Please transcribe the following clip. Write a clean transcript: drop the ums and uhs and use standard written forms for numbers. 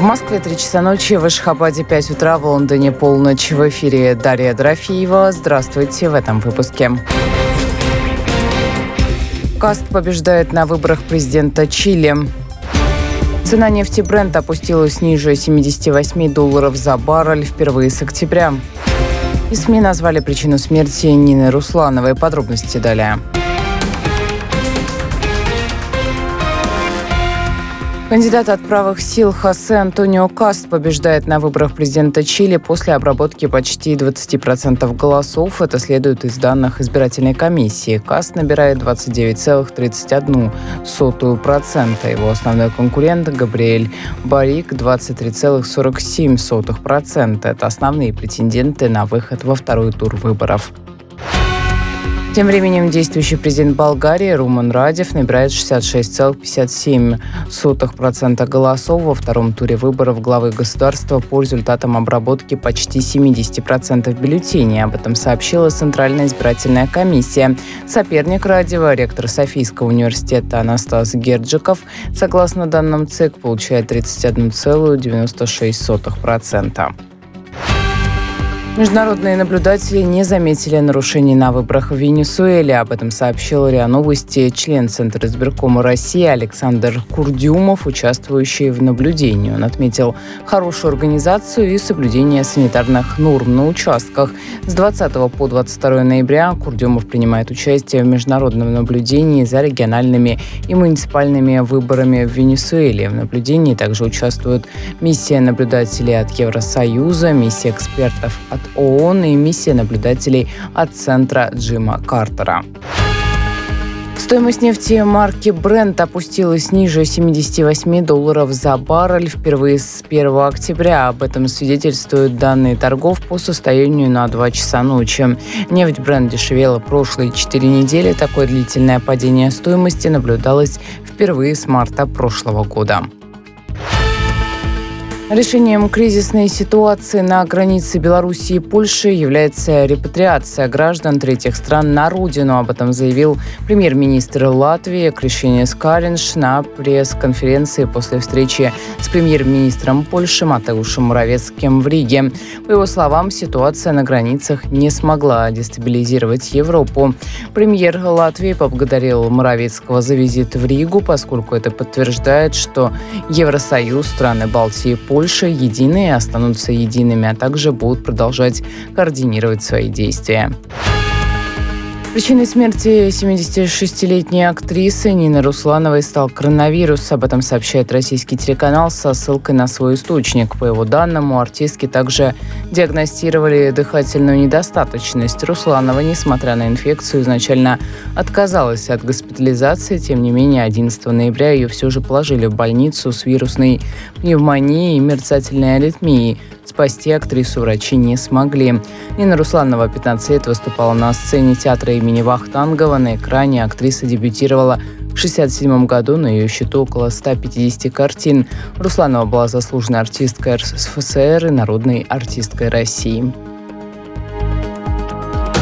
В Москве 3 часа ночи, в Ашхабаде 5 утра, в Лондоне полночь. В эфире Дарья Дорофеева. Здравствуйте в этом выпуске. Каст побеждает на выборах президента Чили. Цена нефти Brent опустилась ниже $78 за баррель впервые с октября. И СМИ назвали причину смерти Нины Руслановой. Подробности далее. Кандидат от правых сил Хосе Антонио Каст побеждает на выборах президента Чили после обработки почти 20% голосов. Это следует из данных избирательной комиссии. Каст набирает 29,31%. Его основной конкурент Габриэль Борик – 23,47%. Это основные претенденты на выход во второй тур выборов. Тем временем действующий президент Болгарии Румен Радев набирает 66,57% голосов во втором туре выборов главы государства по результатам обработки почти 70% бюллетеней. Об этом сообщила Центральная избирательная комиссия. Соперник Радева, ректор Софийского университета Анастас Герджиков, согласно данным ЦИК, получает 31,96%. Международные наблюдатели не заметили нарушений на выборах в Венесуэле. Об этом сообщил РИА Новости член Центра избиркома России Александр Курдюмов, участвующий в наблюдении. Он отметил хорошую организацию и соблюдение санитарных норм на участках. С 20 по 22 ноября Курдюмов принимает участие в международном наблюдении за региональными и муниципальными выборами в Венесуэле. В наблюдении также участвуют миссия наблюдателей от Евросоюза, миссия экспертов от ООН и миссия наблюдателей от Центра Джима Картера. Стоимость нефти марки Brent опустилась ниже $78 за баррель впервые с 1 октября. Об этом свидетельствуют данные торгов по состоянию на 2 часа ночи. Нефть Brent дешевела прошлые 4 недели. Такое длительное падение стоимости наблюдалось впервые с марта прошлого года. Решением кризисной ситуации на границе Беларуси и Польши является репатриация граждан третьих стран на родину. Об этом заявил премьер-министр Латвии Кришьяnis Kariņš на пресс-конференции после встречи с премьер-министром Польши Матеушем Моравецким в Риге. По его словам, ситуация на границах не смогла дестабилизировать Европу. Премьер Латвии поблагодарил Моравецкого за визит в Ригу, поскольку это подтверждает, что Евросоюз, страны Балтии и Польши единые, останутся едиными, а также будут продолжать координировать свои действия. Причиной смерти 76-летней актрисы Нины Руслановой стал коронавирус. Об этом сообщает российский телеканал со ссылкой на свой источник. По его данным, у артистки также диагностировали дыхательную недостаточность. Русланова, несмотря на инфекцию, изначально отказалась от госпитализации. Тем не менее, 11 ноября ее все же положили в больницу с вирусной пневмонией и мерцательной аритмией. Спасти актрису врачи не смогли. Нина Русланова 15 лет выступала на сцене театра имени Вахтангова. На экране актриса дебютировала в 1967 году. На ее счету около 150 картин. Русланова была заслуженной артисткой РСФСР и народной артисткой России.